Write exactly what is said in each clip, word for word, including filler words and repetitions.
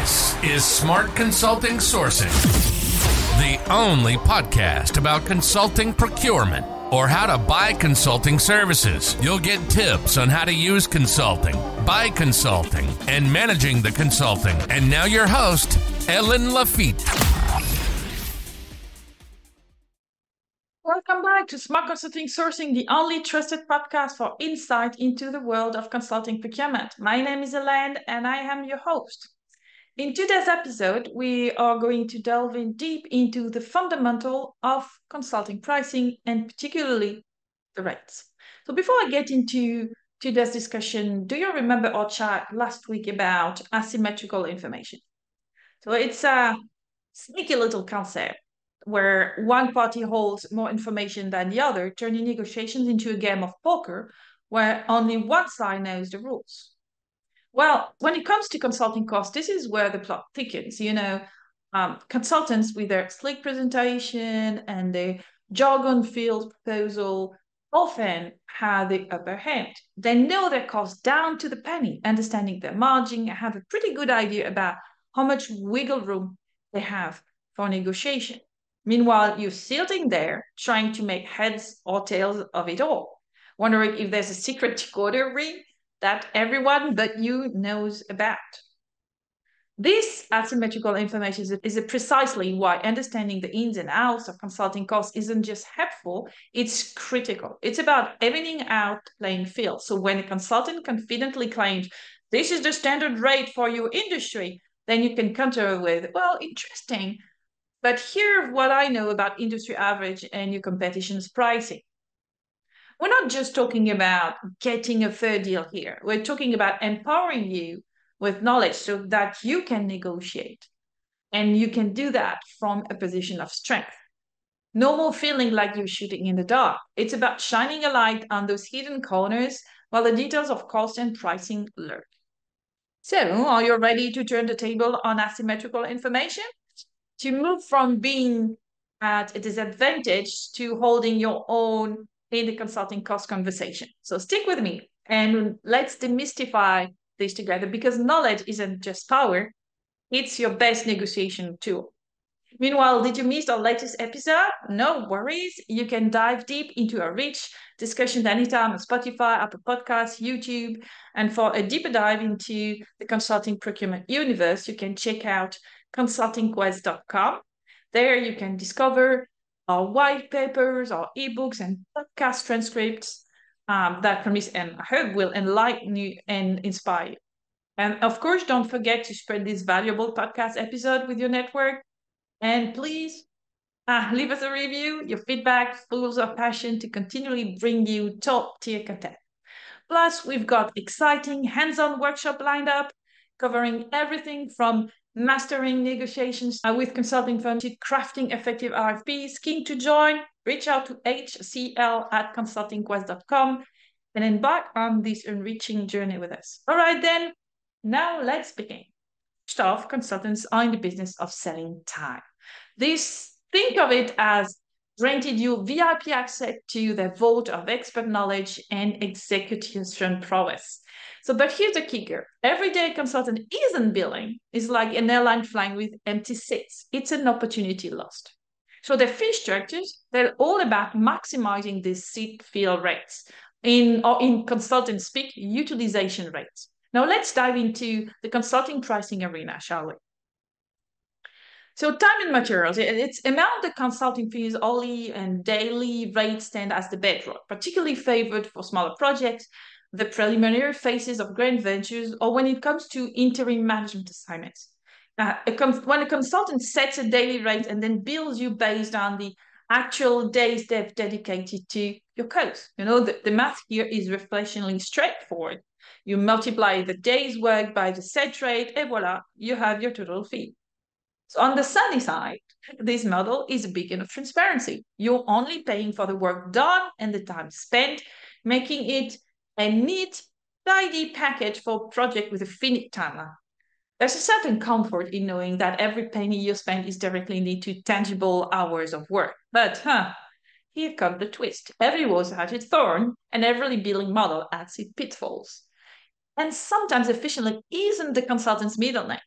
This is Smart Consulting Sourcing, the only podcast about consulting procurement or how to buy consulting services. You'll get tips on how to use consulting, buy consulting, and managing the consulting. And now your host, Ellen Lafitte. Welcome back to Smart Consulting Sourcing, the only trusted podcast for insight into the world of consulting procurement. My name is Elaine and I am your host. In today's episode, we are going to delve in deep into the fundamental of consulting pricing and particularly the rates. So before I get into today's discussion, do you remember our chat last week about asymmetrical information? So it's a sneaky little concept where one party holds more information than the other, turning negotiations into a game of poker where only one side knows the rules. Well, when it comes to consulting costs, this is where the plot thickens. You know, um, consultants with their slick presentation and their jargon-filled proposal often have the upper hand. They know their costs down to the penny, understanding their margin, and have a pretty good idea about how much wiggle room they have for negotiation. Meanwhile, you're sitting there trying to make heads or tails of it all, wondering if there's a secret decoder ring that everyone but you knows about. This asymmetrical information is, is precisely why understanding the ins and outs of consulting costs isn't just helpful, it's critical. It's about evening out playing field. So when a consultant confidently claims, this is the standard rate for your industry, then you can counter with, well, interesting, but here's what I know about industry average and your competition's pricing. We're not just talking about getting a fair deal here. We're talking about empowering you with knowledge so that you can negotiate. And you can do that from a position of strength. No more feeling like you're shooting in the dark. It's about shining a light on those hidden corners while the details of cost and pricing lurk. So, are you ready to turn the table on asymmetrical information? To move from being at a disadvantage to holding your own in the consulting cost conversation. So stick with me and let's demystify this together because knowledge isn't just power, it's your best negotiation tool. Meanwhile, did you miss our latest episode? No worries. You can dive deep into a rich discussion anytime on Spotify, Apple Podcasts, YouTube. And for a deeper dive into the consulting procurement universe, you can check out consulting quest dot com. There you can discover our white papers, our ebooks, and podcast transcripts um, that promise and I hope will enlighten you and inspire you. And of course, don't forget to spread this valuable podcast episode with your network. And please uh, leave us a review. Your feedback full of passion to continually bring you top tier content. Plus, we've got exciting hands-on workshop lined up covering everything from mastering negotiations uh, with consulting firms to crafting effective R F Ps. Keen to join? Reach out to H C L at consulting quest dot com and embark on this enriching journey with us. All right, then, now let's begin. First off, consultants are in the business of selling time. This, think of it as granted you V I P access to their vault of expert knowledge and execution prowess. So, but here's the kicker. Everyday consultant isn't billing. It's like an airline flying with empty seats. It's an opportunity lost. So the fee structures, they're all about maximizing these seat fill rates in, or in consultant speak, utilization rates. Now let's dive into the consulting pricing arena, shall we? So time and materials, it's among the consulting fees, hourly and daily rates stand as the bedrock, particularly favored for smaller projects, the preliminary phases of grand ventures, or when it comes to interim management assignments. Uh, a when a consultant sets a daily rate and then bills you based on the actual days they've dedicated to your cause. You know, the, the math here is refreshingly straightforward. You multiply the days worked by the set rate, and voila, you have your total fee. So on the sunny side, this model is a beacon of transparency. You're only paying for the work done and the time spent, making it a neat, tidy package for a project with a finite timeline. There's a certain comfort in knowing that every penny you spend is directly linked to tangible hours of work. But, huh, here comes the twist. Every rose has its thorn, and every billing model adds its pitfalls. And sometimes efficiently isn't the consultant's middle name.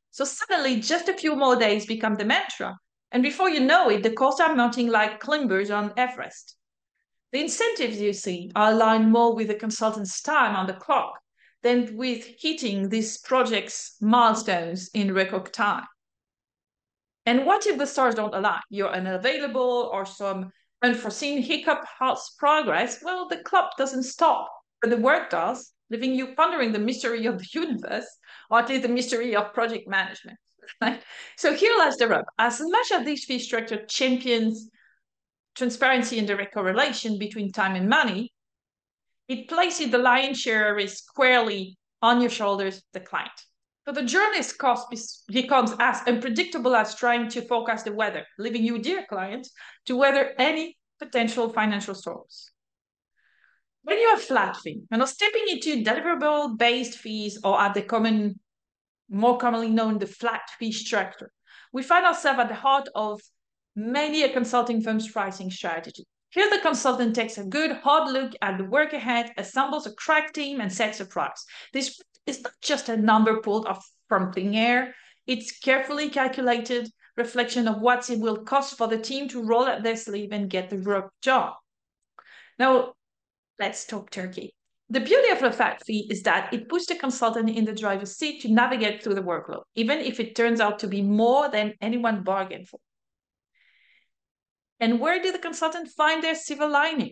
So suddenly, just a few more days become the mantra. And before you know it, the costs are mounting like climbers on Everest. The incentives you see are aligned more with the consultant's time on the clock than with hitting these projects' milestones in record time. And what if the stars don't align? You're unavailable or some unforeseen hiccup halts progress? Well, the clock doesn't stop, but the work does, leaving you pondering the mystery of the universe, or at least the mystery of project management. Right? So here lies the rub. As much as this fee structure champions transparency and direct correlation between time and money, it places the lion's share risk squarely on your shoulders, the client. So the journey's cost becomes as unpredictable as trying to forecast the weather, leaving you, dear client, to weather any potential financial storms. When you have flat fee, you know, stepping into deliverable-based fees or at the common, more commonly known, the flat fee structure, we find ourselves at the heart of many a consulting firm's pricing strategy. Here, the consultant takes a good hard look at the work ahead, assembles a crack team, and sets a price. This is not just a number pulled off from thin air. It's carefully calculated reflection of what it will cost for the team to roll up their sleeve and get the work done. Now, let's talk Turkey. The beauty of a flat fee is that it puts the consultant in the driver's seat to navigate through the workload, even if it turns out to be more than anyone bargained for. And where did the consultant find their silver lining?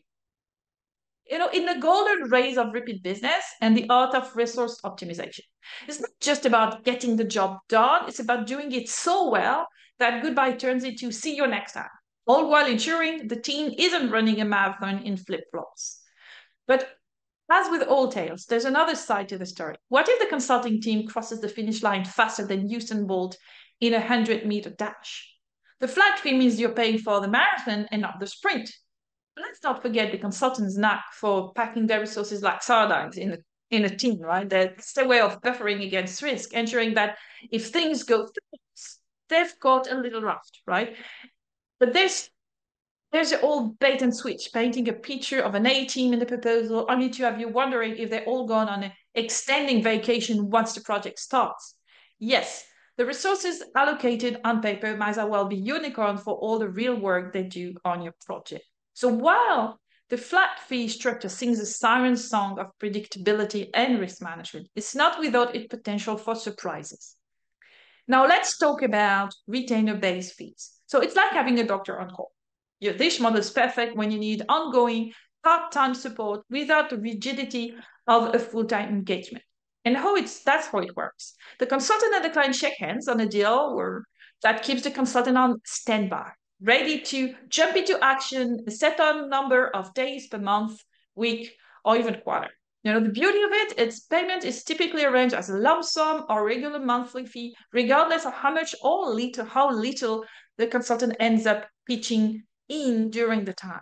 You know, in the golden rays of repeat business and the art of resource optimization. It's not just about getting the job done, it's about doing it so well that goodbye turns into see you next time, all while ensuring the team isn't running a marathon in flip-flops. But as with all tales, there's another side to the story. What if the consulting team crosses the finish line faster than Usain Bolt in a hundred-meter dash? The flat fee means you're paying for the marathon and not the sprint. But let's not forget the consultant's knack for packing their resources like sardines in a, in a team, right? That's their way of buffering against risk, ensuring that if things go through, they've got a little raft, right? But there's there's the old bait and switch, painting a picture of an A-team in the proposal, only to have you wondering if they're all gone on an extending vacation once the project starts. Yes, the resources allocated on paper might as well be unicorn for all the real work they do on your project. So while the flat fee structure sings a siren song of predictability and risk management, it's not without its potential for surprises. Now let's talk about retainer-based fees. So it's like having a doctor on call. Your dish model is perfect when you need ongoing part-time support without the rigidity of a full-time engagement. And how it's that's how it works. The consultant and the client shake hands on a deal where that keeps the consultant on standby, ready to jump into action, a set on number of days per month, week, or even quarter. You know, the beauty of it, its payment is typically arranged as a lump sum or regular monthly fee, regardless of how much or little, how little the consultant ends up pitching in during the time.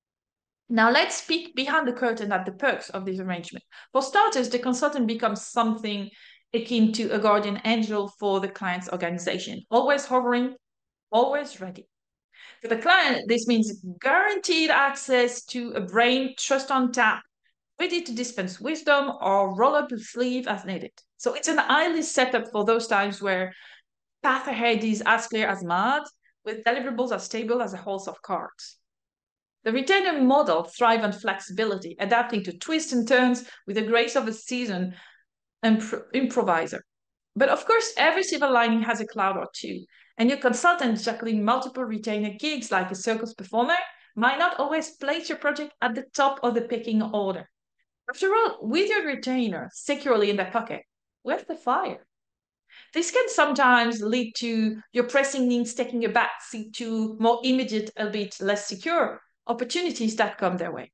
Now let's peek behind the curtain at the perks of this arrangement. For starters, the consultant becomes something akin to a guardian angel for the client's organization, always hovering, always ready. For the client, this means guaranteed access to a brain trust on tap, ready to dispense wisdom or roll up the sleeve as needed. So it's an ideal setup for those times where path ahead is as clear as mud, with deliverables as stable as a house of cards. The retainer model thrives on flexibility, adapting to twists and turns with the grace of a seasoned impro- improviser. But of course, every silver lining has a cloud or two, and your consultant juggling multiple retainer gigs like a circus performer might not always place your project at the top of the pecking order. After all, with your retainer securely in the pocket, where's the fire? This can sometimes lead to your pressing needs taking a backseat to more immediate, albeit less secure, opportunities that come their way.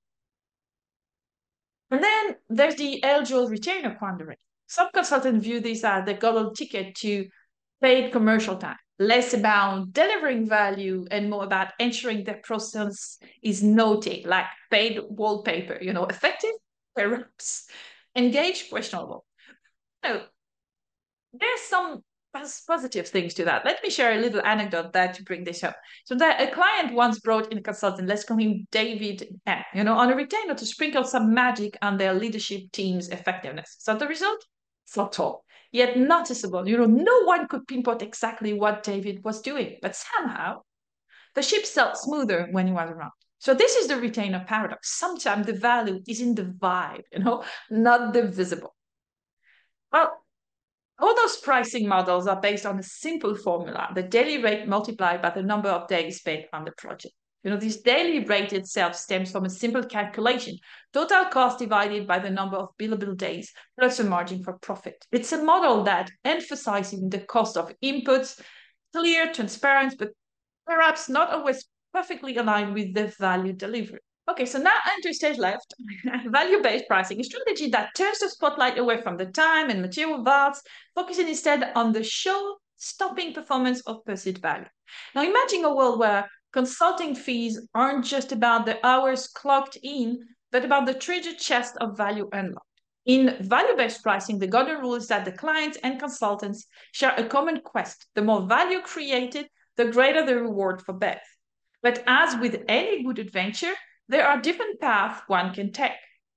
And then there's the eligible retainer quandary. Some consultants view this as the golden ticket to paid commercial time, less about delivering value and more about ensuring the process is noted, like paid wallpaper, you know, effective, perhaps, engaged, questionable. So there's some positive things to that. Let me share a little anecdote that to bring this up. So that a client once brought in a consultant, let's call him David M, you know, on a retainer to sprinkle some magic on their leadership team's effectiveness. So the result? Not all. yet noticeable. You know, no one could pinpoint exactly what David was doing, but somehow the ship sailed smoother when he was around. So this is the retainer paradox. Sometimes the value is in the vibe, you know, not the visible. Well, all those pricing models are based on a simple formula, the daily rate multiplied by the number of days spent on the project. You know, this daily rate itself stems from a simple calculation, total cost divided by the number of billable days plus a margin for profit. It's a model that emphasizes the cost of inputs, clear, transparent, but perhaps not always perfectly aligned with the value delivery. Okay, so now enter stage left, value-based pricing, a strategy that turns the spotlight away from the time and material values, focusing instead on the show-stopping performance of perceived value. Now imagine a world where consulting fees aren't just about the hours clocked in, but about the treasure chest of value unlocked. In value-based pricing, the golden rule is that the clients and consultants share a common quest. The more value created, the greater the reward for both. But as with any good adventure, there are different paths one can take.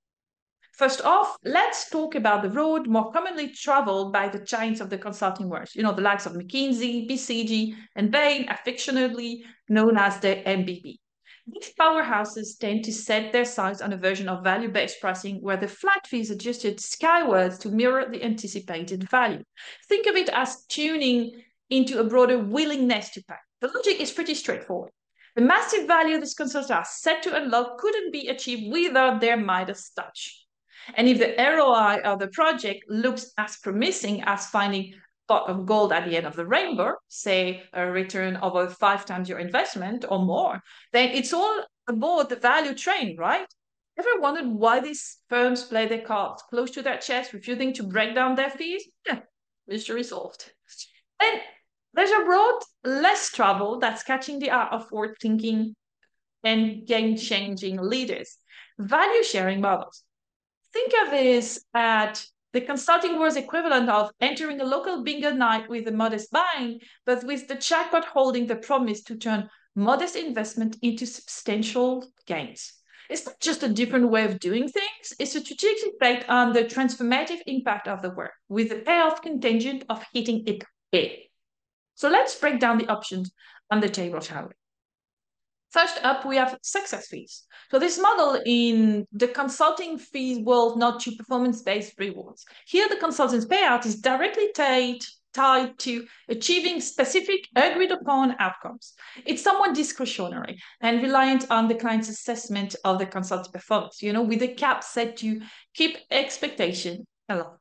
First off, let's talk about the road more commonly traveled by the giants of the consulting world. You know, the likes of McKinsey, B C G, and Bain, affectionately known as the M B B. These powerhouses tend to set their sights on a version of value-based pricing where the flat fee is adjusted skywards to mirror the anticipated value. Think of it as tuning into a broader willingness to pay. The logic is pretty straightforward. The massive value these consultants are set to unlock couldn't be achieved without their Midas touch. And if the R O I of the project looks as promising as finding a pot of gold at the end of the rainbow, say a return over five times your investment or more, then it's all aboard the value train, right? Ever wondered why these firms play their cards close to their chest, refusing to break down their fees? Yeah, mystery solved. And there's a road less traveled that's catching the eye of forward thinking and game changing leaders, value sharing models. Think of this at the consulting world's equivalent of entering a local bingo night with a modest buy-in, but with the jackpot holding the promise to turn modest investment into substantial gains. It's not just a different way of doing things, it's a strategic bet on the transformative impact of the work, with the payoff contingent of hitting it big. So let's break down the options on the table, shall we? First up, we have success fees. So this model in the consulting fees world, not to performance-based rewards. Here, the consultant's payout is directly tied, tied to achieving specific agreed-upon outcomes. It's somewhat discretionary and reliant on the client's assessment of the consultant's performance, you know, with a cap set to keep expectation aligned.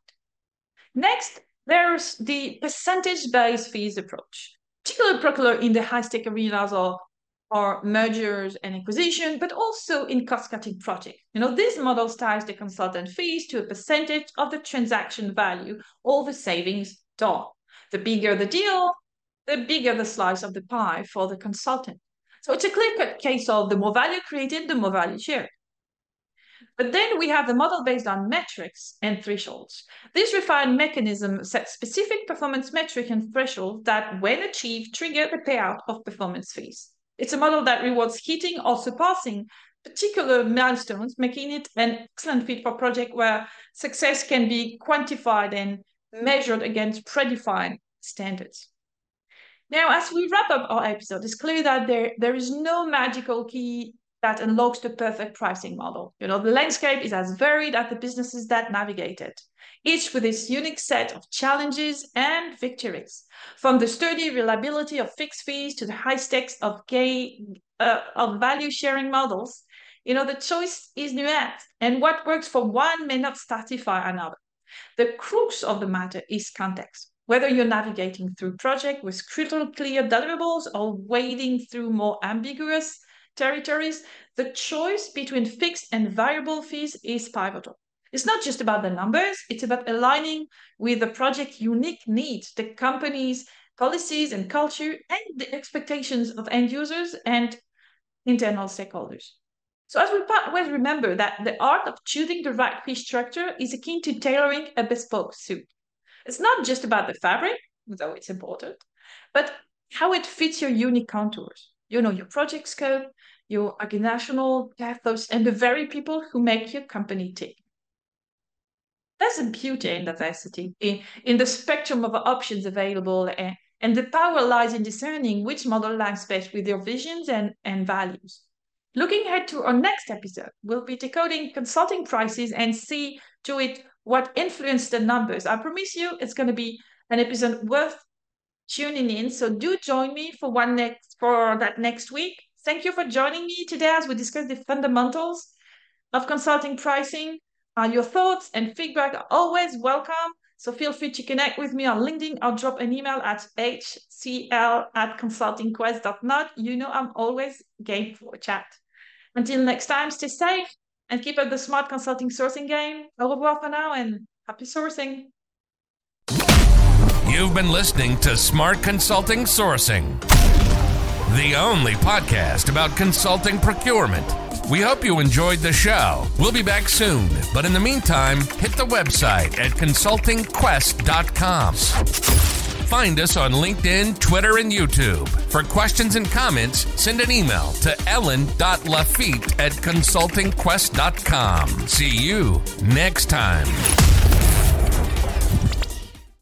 Next, there's the percentage-based fees approach, particularly popular in the high-stake arenas or, or mergers and acquisition, but also in cost-cutting projects. You know, this model ties the consultant fees to a percentage of the transaction value or the savings done. The bigger the deal, the bigger the slice of the pie for the consultant. So it's a clear-cut case of the more value created, the more value shared. But then we have the model based on metrics and thresholds. This refined mechanism sets specific performance metric and thresholds that, when achieved, trigger the payout of performance fees. It's a model that rewards hitting or surpassing particular milestones, making it an excellent fit for projects where success can be quantified and measured against predefined standards. Now, as we wrap up our episode, it's clear that there, there is no magical key that unlocks the perfect pricing model. You know, the landscape is as varied as the businesses that navigate it, each with its unique set of challenges and victories. From the sturdy reliability of fixed fees to the high stakes of, gay, uh, of value sharing models, you know, the choice is nuanced, and what works for one may not satisfy another. The crux of the matter is context. Whether you're navigating through project with crystal clear deliverables or wading through more ambiguous territories, the choice between fixed and variable fees is pivotal. It's not just about the numbers, it's about aligning with the project's unique needs, the company's policies and culture, and the expectations of end users and internal stakeholders. So as we always remember that the art of choosing the right fee structure is akin to tailoring a bespoke suit. It's not just about the fabric, though it's important, but how it fits your unique contours. You know, your project scope, your organizational pathos, and the very people who make your company tick. There's a beauty in diversity, in, in the spectrum of options available, and, and the power lies in discerning which model aligns best with your visions and, and values. Looking ahead to our next episode, we'll be decoding consulting prices and see to it what influenced the numbers. I promise you it's going to be an episode worth tuning in, so do join me for one next for that next week. Thank you for joining me today as we discuss the fundamentals of consulting pricing. Uh, your thoughts and feedback are always welcome, so feel free to connect with me on LinkedIn or drop an email at h c l at consulting quest dot net. You know I'm always game for a chat. Until next time, stay safe and keep up the smart consulting sourcing game. Au revoir for now and happy sourcing. You've been listening to Smart Consulting Sourcing, the only podcast about consulting procurement. We hope you enjoyed the show. We'll be back soon, but in the meantime, hit the website at consulting quest dot com. Find us on LinkedIn, Twitter, and YouTube. For questions and comments, send an email to ellen dot lafitte at consulting quest dot com. See you next time.